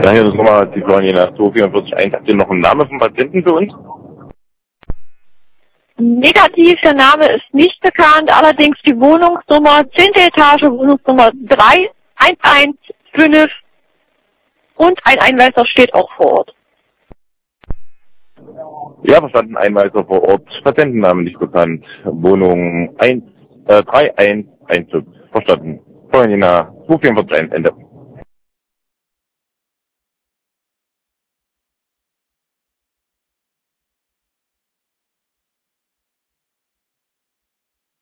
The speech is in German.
Ja, hier ist nochmal die Floriana 2441. Habt ihr noch einen Namen vom Patienten für uns? Negativ, der Name ist nicht bekannt, allerdings die Wohnungsnummer, 10. Etage, Wohnungsnummer 3115 und ein Einweiser steht auch vor Ort. Ja, verstanden, Einweiser vor Ort, Patientennamen nicht bekannt, Wohnung 3115, verstanden. Floriana 2441, Ende.